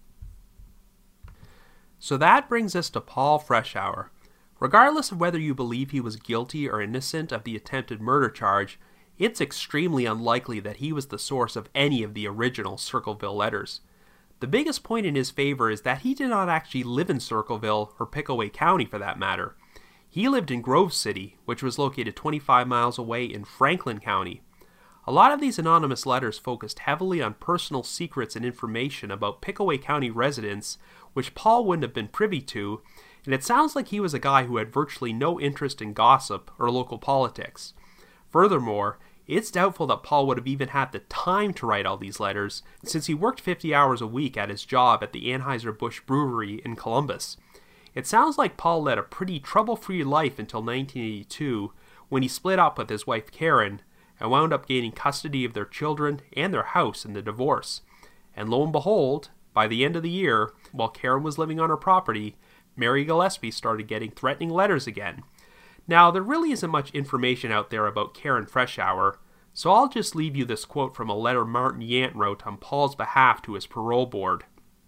So that brings us to Paul Freshour. Regardless of whether you believe he was guilty or innocent of the attempted murder charge, it's extremely unlikely that he was the source of any of the original Circleville letters. The biggest point in his favor is that he did not actually live in Circleville or Pickaway County for that matter. He lived in Grove City, which was located twenty-five miles away in Franklin County. A lot of these anonymous letters focused heavily on personal secrets and information about Pickaway County residents, which Paul wouldn't have been privy to, and it sounds like he was a guy who had virtually no interest in gossip or local politics. Furthermore, it's doubtful that Paul would have even had the time to write all these letters, since he worked fifty hours a week at his job at the Anheuser-Busch Brewery in Columbus. It sounds like Paul led a pretty trouble-free life until nineteen eighty-two, when he split up with his wife Karen, and wound up gaining custody of their children and their house in the divorce. And lo and behold, by the end of the year, while Karen was living on her property, Mary Gillespie started getting threatening letters again. Now, there really isn't much information out there about Karen Freshour, so I'll just leave you this quote from a letter Martin Yant wrote on Paul's behalf to his parole board.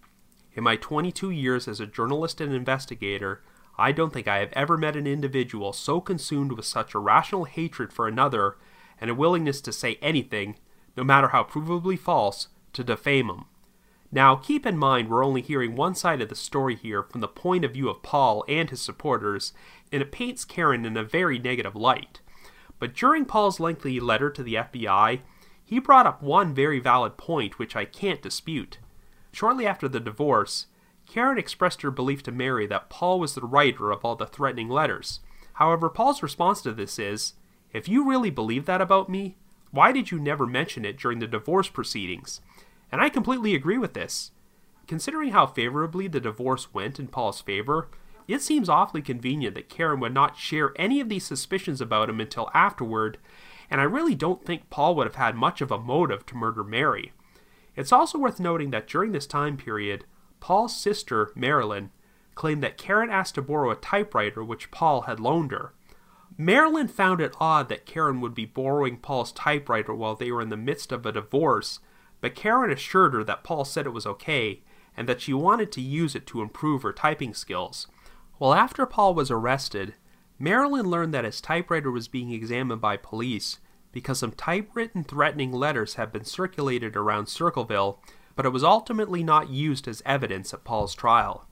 In my twenty-two years as a journalist and investigator, I don't think I have ever met an individual so consumed with such irrational hatred for another and a willingness to say anything, no matter how provably false, to defame him. Now, keep in mind we're only hearing one side of the story here from the point of view of Paul and his supporters, and it paints Karen in a very negative light. But during Paul's lengthy letter to the F B I, he brought up one very valid point which I can't dispute. Shortly after the divorce, Karen expressed her belief to Mary that Paul was the writer of all the threatening letters. However, Paul's response to this is, "If you really believe that about me, why did you never mention it during the divorce proceedings?" And I completely agree with this. Considering how favorably the divorce went in Paul's favor, it seems awfully convenient that Karen would not share any of these suspicions about him until afterward, and I really don't think Paul would have had much of a motive to murder Mary. It's also worth noting that during this time period, Paul's sister, Marilyn, claimed that Karen asked to borrow a typewriter which Paul had loaned her. Marilyn found it odd that Karen would be borrowing Paul's typewriter while they were in the midst of a divorce, but Karen assured her that Paul said it was okay, and that she wanted to use it to improve her typing skills. Well, after Paul was arrested, Marilyn learned that his typewriter was being examined by police because some typewritten threatening letters had been circulated around Circleville, but it was ultimately not used as evidence at Paul's trial.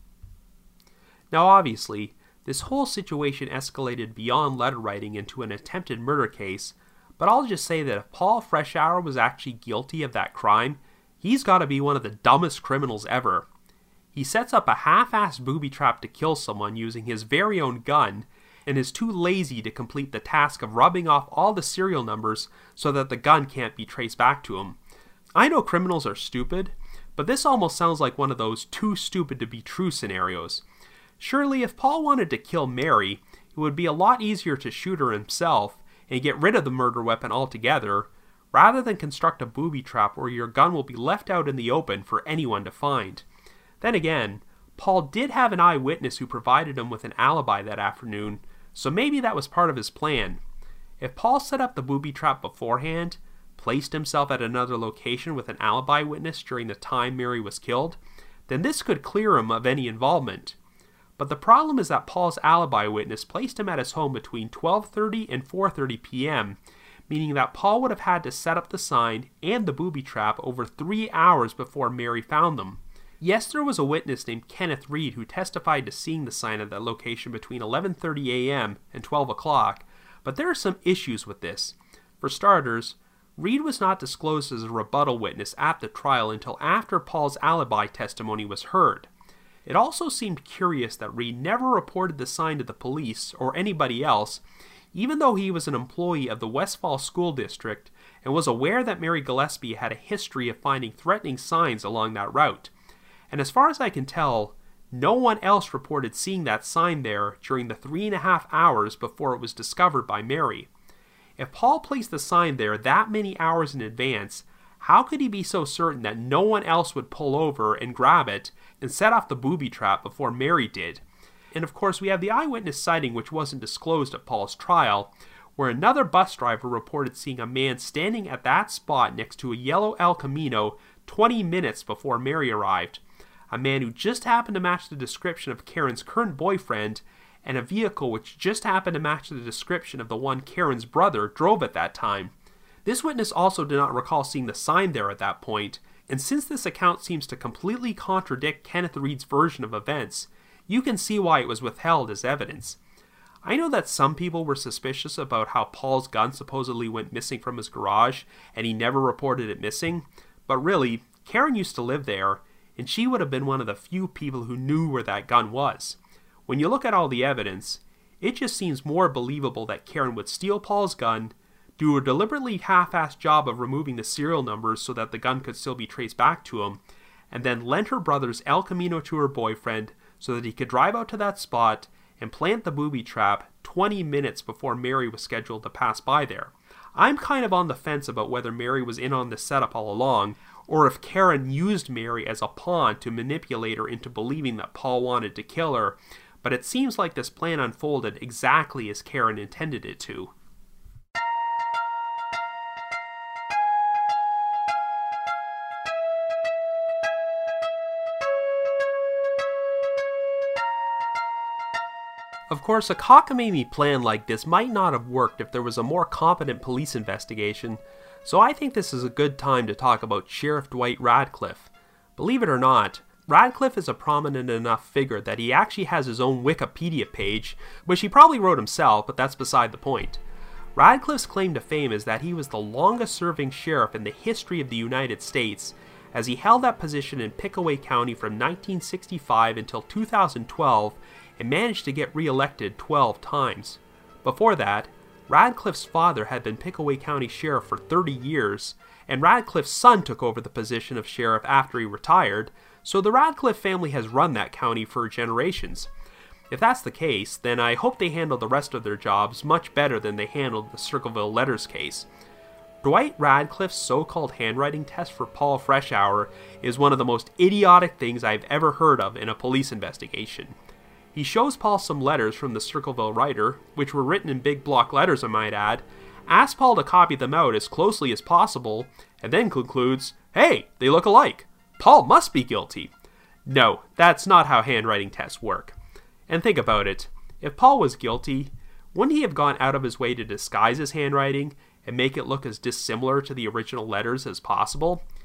Now obviously, this whole situation escalated beyond letter writing into an attempted murder case, but I'll just say that if Paul Freshour was actually guilty of that crime, he's got to be one of the dumbest criminals ever. He sets up a half-assed booby trap to kill someone using his very own gun, and is too lazy to complete the task of rubbing off all the serial numbers so that the gun can't be traced back to him. I know criminals are stupid, but this almost sounds like one of those too stupid to be true scenarios. Surely if Paul wanted to kill Mary, it would be a lot easier to shoot her himself and get rid of the murder weapon altogether, rather than construct a booby trap where your gun will be left out in the open for anyone to find. Then again, Paul did have an eyewitness who provided him with an alibi that afternoon, so maybe that was part of his plan. If Paul set up the booby trap beforehand, placed himself at another location with an alibi witness during the time Mary was killed, then this could clear him of any involvement. But the problem is that Paul's alibi witness placed him at his home between twelve thirty and four thirty p.m., meaning that Paul would have had to set up the sign and the booby trap over three hours before Mary found them. Yes, there was a witness named Kenneth Reed who testified to seeing the sign at that location between eleven thirty a.m. and twelve o'clock, but there are some issues with this. For starters, Reed was not disclosed as a rebuttal witness at the trial until after Paul's alibi testimony was heard. It also seemed curious that Reed never reported the sign to the police or anybody else, even though he was an employee of the Westfall School District and was aware that Mary Gillespie had a history of finding threatening signs along that route. And as far as I can tell, no one else reported seeing that sign there during the three and a half hours before it was discovered by Mary. If Paul placed the sign there that many hours in advance, how could he be so certain that no one else would pull over and grab it and set off the booby trap before Mary did? And of course we have the eyewitness sighting which wasn't disclosed at Paul's trial, where another bus driver reported seeing a man standing at that spot next to a yellow El Camino twenty minutes before Mary arrived. A man who just happened to match the description of Karen's current boyfriend, and a vehicle which just happened to match the description of the one Karen's brother drove at that time. This witness also did not recall seeing the sign there at that point, and since this account seems to completely contradict Kenneth Reed's version of events, you can see why it was withheld as evidence. I know that some people were suspicious about how Paul's gun supposedly went missing from his garage, and he never reported it missing, but really, Karen used to live there, and she would have been one of the few people who knew where that gun was. When you look at all the evidence, it just seems more believable that Karen would steal Paul's gun, do a deliberately half-assed job of removing the serial numbers so that the gun could still be traced back to him, and then lent her brother's El Camino to her boyfriend so that he could drive out to that spot and plant the booby trap twenty minutes before Mary was scheduled to pass by there. I'm kind of on the fence about whether Mary was in on this setup all along, or if Karen used Mary as a pawn to manipulate her into believing that Paul wanted to kill her, but it seems like this plan unfolded exactly as Karen intended it to. Of course, a cockamamie plan like this might not have worked if there was a more competent police investigation, so I think this is a good time to talk about Sheriff Dwight Radcliffe. Believe it or not, Radcliffe is a prominent enough figure that he actually has his own Wikipedia page, which he probably wrote himself, but that's beside the point. Radcliffe's claim to fame is that he was the longest-serving sheriff in the history of the United States, as he held that position in Pickaway County from nineteen sixty-five until two thousand twelve, and managed to get re-elected twelve times. Before that, Radcliffe's father had been Pickaway County Sheriff for thirty years, and Radcliffe's son took over the position of sheriff after he retired, so the Radcliffe family has run that county for generations. If that's the case, then I hope they handle the rest of their jobs much better than they handled the Circleville Letters case. Dwight Radcliffe's so-called handwriting test for Paul Freshour is one of the most idiotic things I've ever heard of in a police investigation. He shows Paul some letters from the Circleville writer, which were written in big block letters I might add, asks Paul to copy them out as closely as possible, and then concludes, "Hey, they look alike. Paul must be guilty." No, that's not how handwriting tests work. And think about it. If Paul was guilty, wouldn't he have gone out of his way to disguise his handwriting and make it look as dissimilar to the original letters as possible?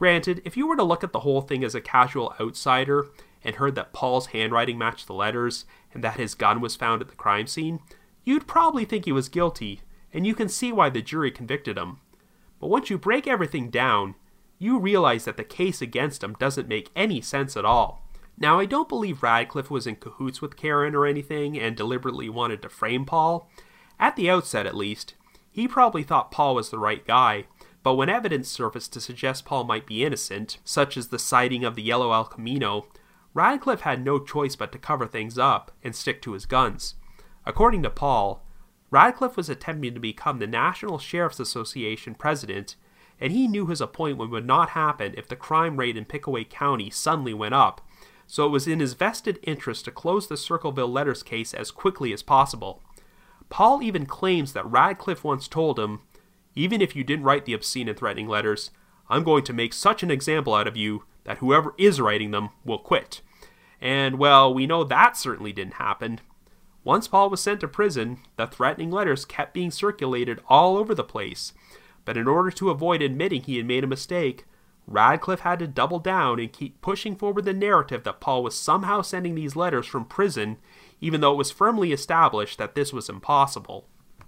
Granted, if you were to look at the whole thing as a casual outsider and heard that Paul's handwriting matched the letters and that his gun was found at the crime scene, you'd probably think he was guilty, and you can see why the jury convicted him. But once you break everything down, you realize that the case against him doesn't make any sense at all. Now, I don't believe Radcliffe was in cahoots with Karen or anything and deliberately wanted to frame Paul. At the outset, at least, he probably thought Paul was the right guy, but when evidence surfaced to suggest Paul might be innocent, such as the sighting of the yellow El Camino, Radcliffe had no choice but to cover things up and stick to his guns. According to Paul, Radcliffe was attempting to become the National Sheriff's Association president, and he knew his appointment would not happen if the crime rate in Pickaway County suddenly went up, so it was in his vested interest to close the Circleville letters case as quickly as possible. Paul even claims that Radcliffe once told him, "Even if you didn't write the obscene and threatening letters, I'm going to make such an example out of you that whoever is writing them will quit." And, well, we know that certainly didn't happen. Once Paul was sent to prison, the threatening letters kept being circulated all over the place. But in order to avoid admitting he had made a mistake, Radcliffe had to double down and keep pushing forward the narrative that Paul was somehow sending these letters from prison, even though it was firmly established that this was impossible.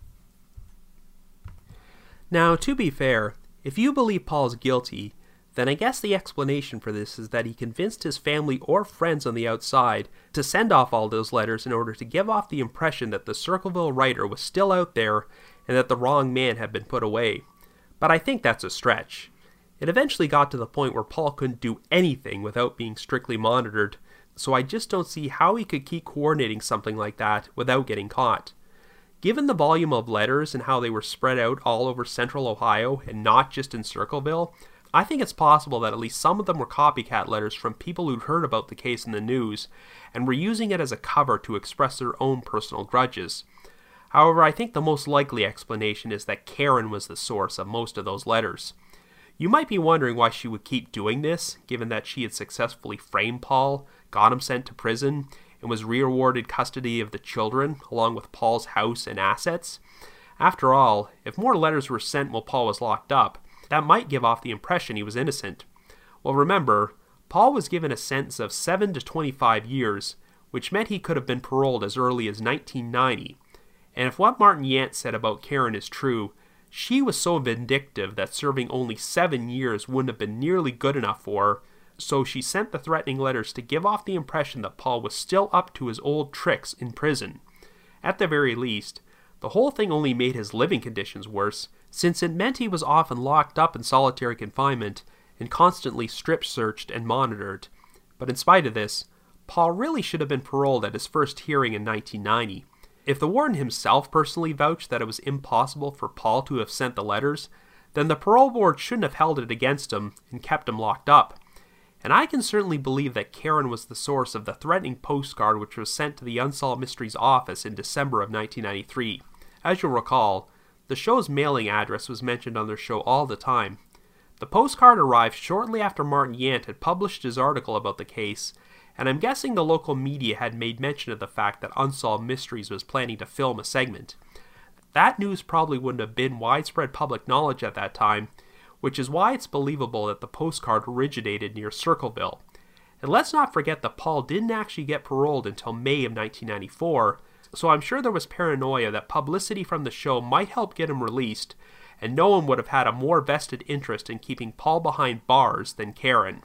Now, to be fair, if you believe Paul's guilty, then I guess the explanation for this is that he convinced his family or friends on the outside to send off all those letters in order to give off the impression that the Circleville writer was still out there and that the wrong man had been put away. But I think that's a stretch. It eventually got to the point where Paul couldn't do anything without being strictly monitored, so I just don't see how he could keep coordinating something like that without getting caught. Given the volume of letters and how they were spread out all over central Ohio and not just in Circleville, I think it's possible that at least some of them were copycat letters from people who'd heard about the case in the news and were using it as a cover to express their own personal grudges. However, I think the most likely explanation is that Karen was the source of most of those letters. You might be wondering why she would keep doing this, given that she had successfully framed Paul, got him sent to prison, and was re-awarded custody of the children, along with Paul's house and assets. After all, if more letters were sent while Paul was locked up, that might give off the impression he was innocent. Well, remember, Paul was given a sentence of seven to twenty-five years, which meant he could have been paroled as early as nineteen ninety. And if what Martin Yant said about Karen is true, she was so vindictive that serving only seven years wouldn't have been nearly good enough for her, so she sent the threatening letters to give off the impression that Paul was still up to his old tricks in prison. At the very least, the whole thing only made his living conditions worse, since it meant he was often locked up in solitary confinement and constantly strip-searched and monitored. But in spite of this, Paul really should have been paroled at his first hearing in nineteen ninety. If the warden himself personally vouched that it was impossible for Paul to have sent the letters, then the parole board shouldn't have held it against him and kept him locked up. And I can certainly believe that Karen was the source of the threatening postcard which was sent to the Unsolved Mysteries office in December of nineteen ninety-three. As you'll recall, the show's mailing address was mentioned on their show all the time. The postcard arrived shortly after Martin Yant had published his article about the case, and I'm guessing the local media had made mention of the fact that Unsolved Mysteries was planning to film a segment. That news probably wouldn't have been widespread public knowledge at that time, which is why it's believable that the postcard originated near Circleville. And let's not forget that Paul didn't actually get paroled until May of nineteen ninety-four, so I'm sure there was paranoia that publicity from the show might help get him released, and no one would have had a more vested interest in keeping Paul behind bars than Karen.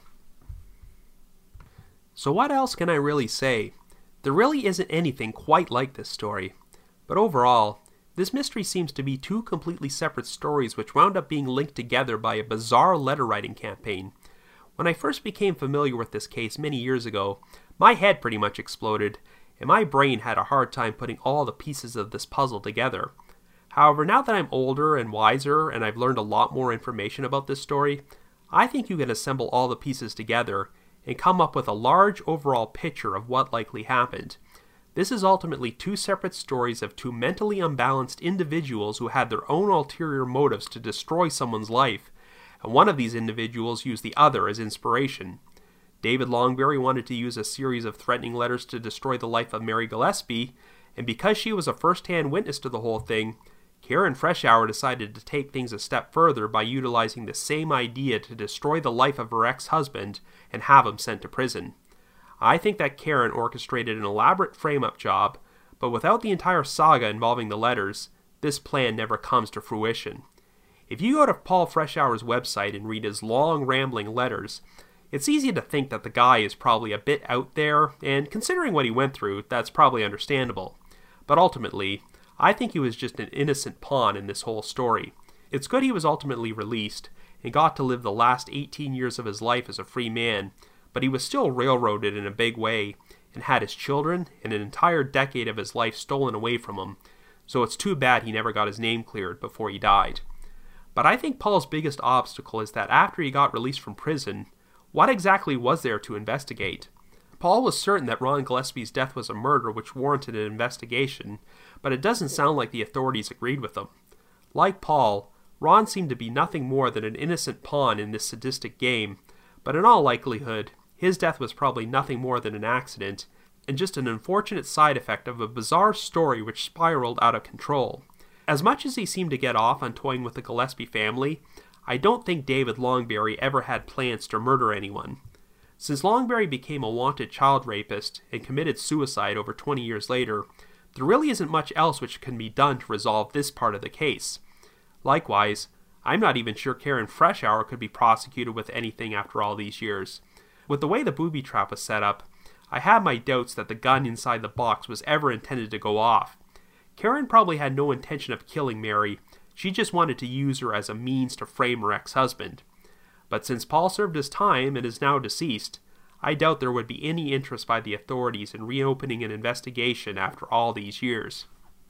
So what else can I really say? There really isn't anything quite like this story. But overall, this mystery seems to be two completely separate stories which wound up being linked together by a bizarre letter-writing campaign. When I first became familiar with this case many years ago, my head pretty much exploded, and my brain had a hard time putting all the pieces of this puzzle together. However, now that I'm older and wiser and I've learned a lot more information about this story, I think you can assemble all the pieces together and come up with a large overall picture of what likely happened. This is ultimately two separate stories of two mentally unbalanced individuals who had their own ulterior motives to destroy someone's life, and one of these individuals used the other as inspiration. David Longberry wanted to use a series of threatening letters to destroy the life of Mary Gillespie, and because she was a first-hand witness to the whole thing, Karen Freshour decided to take things a step further by utilizing the same idea to destroy the life of her ex-husband and have him sent to prison. I think that Karen orchestrated an elaborate frame-up job, but without the entire saga involving the letters, this plan never comes to fruition. If you go to Paul Freshour's website and read his long, rambling letters, it's easy to think that the guy is probably a bit out there, and considering what he went through, that's probably understandable. But ultimately, I think he was just an innocent pawn in this whole story. It's good he was ultimately released, and got to live the last eighteen years of his life as a free man, but he was still railroaded in a big way, and had his children and an entire decade of his life stolen away from him, so it's too bad he never got his name cleared before he died. But I think Paul's biggest obstacle is that after he got released from prison, what exactly was there to investigate? Paul was certain that Ron Gillespie's death was a murder which warranted an investigation, but it doesn't sound like the authorities agreed with him. Like Paul, Ron seemed to be nothing more than an innocent pawn in this sadistic game, but in all likelihood, his death was probably nothing more than an accident, and just an unfortunate side effect of a bizarre story which spiraled out of control. As much as he seemed to get off on toying with the Gillespie family, I don't think David Longberry ever had plans to murder anyone. Since Longberry became a wanted child rapist and committed suicide over twenty years later, there really isn't much else which can be done to resolve this part of the case. Likewise, I'm not even sure Karen Freshour could be prosecuted with anything after all these years. With the way the booby trap was set up, I had my doubts that the gun inside the box was ever intended to go off. Karen probably had no intention of killing Mary, she just wanted to use her as a means to frame her ex-husband. But since Paul served his time and is now deceased, I doubt there would be any interest by the authorities in reopening an investigation after all these years.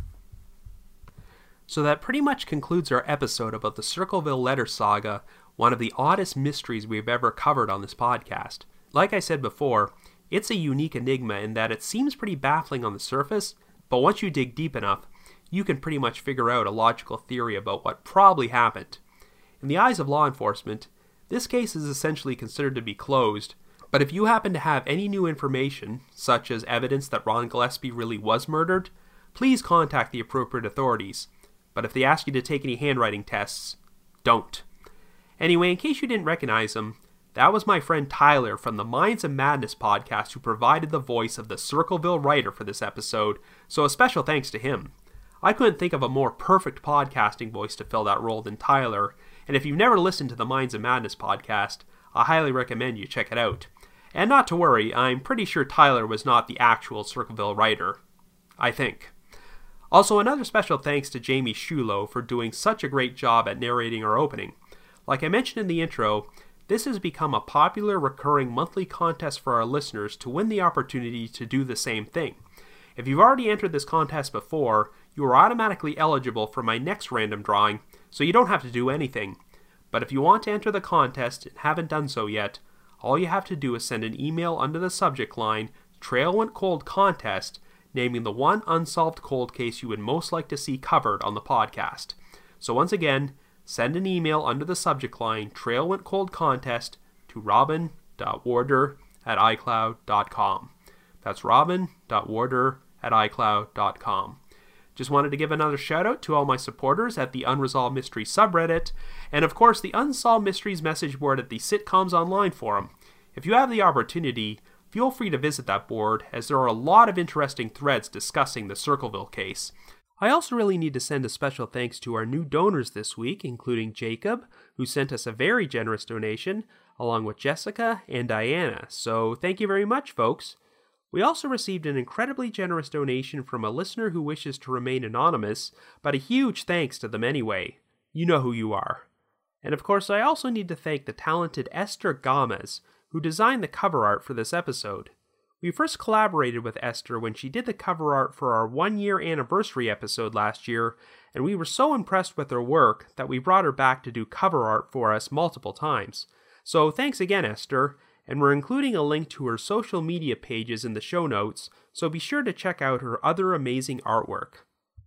So that pretty much concludes our episode about the Circleville Letter Saga, one of the oddest mysteries we've ever covered on this podcast. Like I said before, it's a unique enigma in that it seems pretty baffling on the surface, but once you dig deep enough, you can pretty much figure out a logical theory about what probably happened. In the eyes of law enforcement, this case is essentially considered to be closed, but if you happen to have any new information, such as evidence that Ron Gillespie really was murdered, please contact the appropriate authorities. But if they ask you to take any handwriting tests, don't. Anyway, in case you didn't recognize him, that was my friend Tyler from the Minds of Madness podcast who provided the voice of the Circleville writer for this episode, so a special thanks to him. I couldn't think of a more perfect podcasting voice to fill that role than Tyler, and if you've never listened to the Minds of Madness podcast, I highly recommend you check it out. And not to worry, I'm pretty sure Tyler was not the actual Circleville writer. I think. Also, another special thanks to Jamie Shulo for doing such a great job at narrating our opening. Like I mentioned in the intro, this has become a popular recurring monthly contest for our listeners to win the opportunity to do the same thing. If you've already entered this contest before, you are automatically eligible for my next random drawing, so you don't have to do anything. But if you want to enter the contest and haven't done so yet, all you have to do is send an email under the subject line, Trail Went Cold Contest, naming the one unsolved cold case you would most like to see covered on the podcast. So once again, send an email under the subject line, Trail Went Cold Contest, to robin dot warder at icloud dot com. That's robin dot warder at icloud dot com. Just wanted to give another shout out to all my supporters at the Unresolved Mysteries subreddit, and of course the Unsolved Mysteries message board at the Sitcoms Online forum. If you have the opportunity, feel free to visit that board, as there are a lot of interesting threads discussing the Circleville case. I also really need to send a special thanks to our new donors this week, including Jacob, who sent us a very generous donation, along with Jessica and Diana, so thank you very much, folks. We also received an incredibly generous donation from a listener who wishes to remain anonymous, but a huge thanks to them anyway. You know who you are. And of course, I also need to thank the talented Esther Gomez, who designed the cover art for this episode. We first collaborated with Esther when she did the cover art for our one-year anniversary episode last year, and we were so impressed with her work that we brought her back to do cover art for us multiple times. So thanks again, Esther, and we're including a link to her social media pages in the show notes, so be sure to check out her other amazing artwork.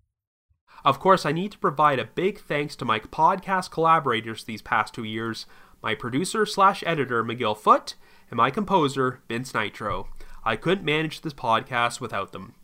Of course, I need to provide a big thanks to my podcast collaborators these past two years, my producer slash editor McGill Foote, and my composer Vince Nitro. I couldn't manage this podcast without them. If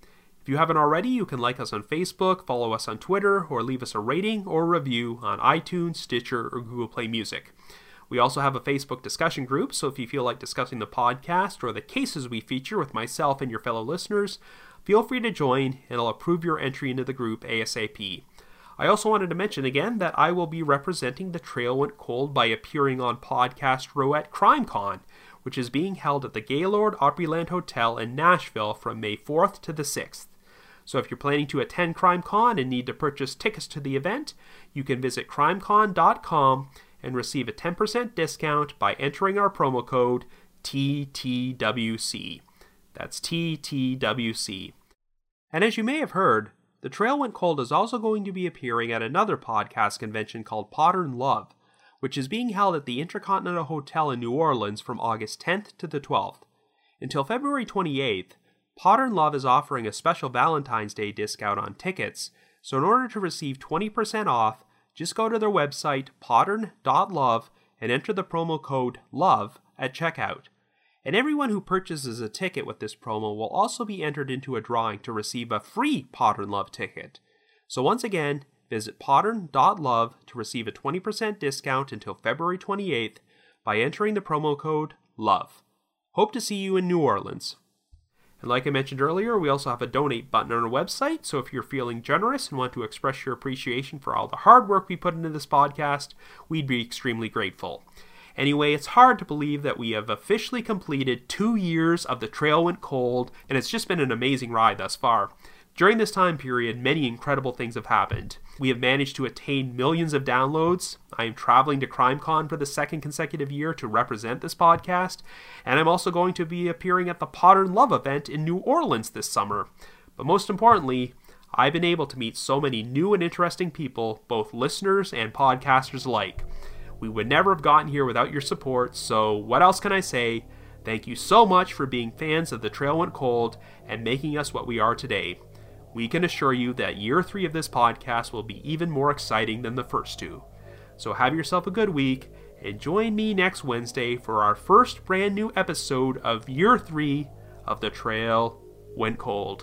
If you haven't already, you can like us on Facebook, follow us on Twitter, or leave us a rating or review on iTunes, Stitcher, or Google Play Music. We also have a Facebook discussion group, so if you feel like discussing the podcast or the cases we feature with myself and your fellow listeners, feel free to join, and I'll approve your entry into the group ASAP. I also wanted to mention again that I will be representing The Trail Went Cold by appearing on Podcast Row at CrimeCon, which is being held at the Gaylord Opryland Hotel in Nashville from May fourth to the sixth. So if you're planning to attend CrimeCon and need to purchase tickets to the event, you can visit crimecon dot com and receive a ten percent discount by entering our promo code T T W C. That's T T W C. And as you may have heard, The Trail Went Cold is also going to be appearing at another podcast convention called Podern Love, which is being held at the Intercontinental Hotel in New Orleans from August tenth to the twelfth. Until February twenty-eighth, Podern Love is offering a special Valentine's Day discount on tickets, so in order to receive twenty percent off, just go to their website, podern dot love, and enter the promo code LOVE at checkout. And everyone who purchases a ticket with this promo will also be entered into a drawing to receive a free Podern Love ticket. So once again, visit podern dot love to receive a twenty percent discount until February twenty-eighth by entering the promo code LOVE. Hope to see you in New Orleans. And like I mentioned earlier, we also have a donate button on our website, so if you're feeling generous and want to express your appreciation for all the hard work we put into this podcast, we'd be extremely grateful. Anyway, it's hard to believe that we have officially completed two years of The Trail Went Cold, and it's just been an amazing ride thus far. During this time period, many incredible things have happened. We have managed to attain millions of downloads. I am traveling to CrimeCon for the second consecutive year to represent this podcast, and I'm also going to be appearing at the Podern Love event in New Orleans this summer. But most importantly, I've been able to meet so many new and interesting people, both listeners and podcasters alike. We would never have gotten here without your support, so what else can I say? Thank you so much for being fans of The Trail Went Cold and making us what we are today. We can assure you that year three of this podcast will be even more exciting than the first two. So have yourself a good week, and join me next Wednesday for our first brand new episode of year three of The Trail Went Cold.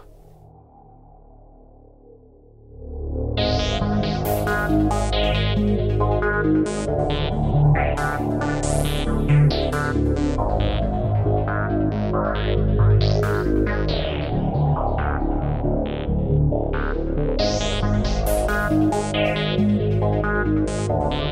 Thank you.